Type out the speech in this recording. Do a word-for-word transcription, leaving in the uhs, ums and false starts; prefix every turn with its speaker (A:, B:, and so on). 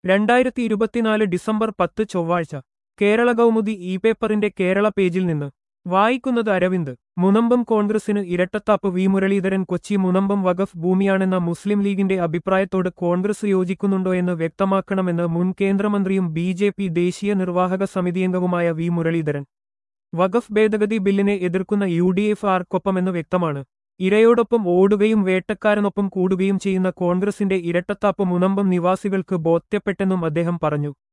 A: രണ്ടായിരത്തി ഇരുപത്തിനാല് ഡിസംബർ പത്ത് ചൊവ്വാഴ്ച കേരള കൗമുദി ഇ പേപ്പറിന്റെ കേരള പേജിൽ നിന്ന് വായിക്കുന്നത് അരവിന്ദ്. മുനമ്പം കോൺഗ്രസിന് ഇരട്ടത്താപ്പ്. വി മുരളീധരൻ. കൊച്ചി. മുനമ്പം വഖഫ് ഭൂമിയാണെന്ന മുസ്ലിം ലീഗിന്റെ അഭിപ്രായത്തോട് കോൺഗ്രസ് യോജിക്കുന്നുണ്ടോയെന്ന് വ്യക്തമാക്കണമെന്ന് മുൻ കേന്ദ്രമന്ത്രിയും ബി ജെ പി ദേശീയ നിർവാഹക സമിതിയംഗവുമായ വി മുരളീധരൻ. വഖഫ് ഭേദഗതി ബില്ലിനെ എതിർക്കുന്ന യു ഡി എഫ് ആർക്കൊപ്പമെന്ന് വ്യക്തമാണ്. ഇരയോടൊപ്പം ഓടുകയും വേട്ടക്കാരനൊപ്പം കൂടുകയും ചെയ്യുന്ന കോൺഗ്രസിന്റെ ഇരട്ടത്താപ്പ് മുനമ്പം നിവാസികൾക്ക് ബോധ്യപ്പെട്ടെന്നും അദ്ദേഹം പറഞ്ഞു.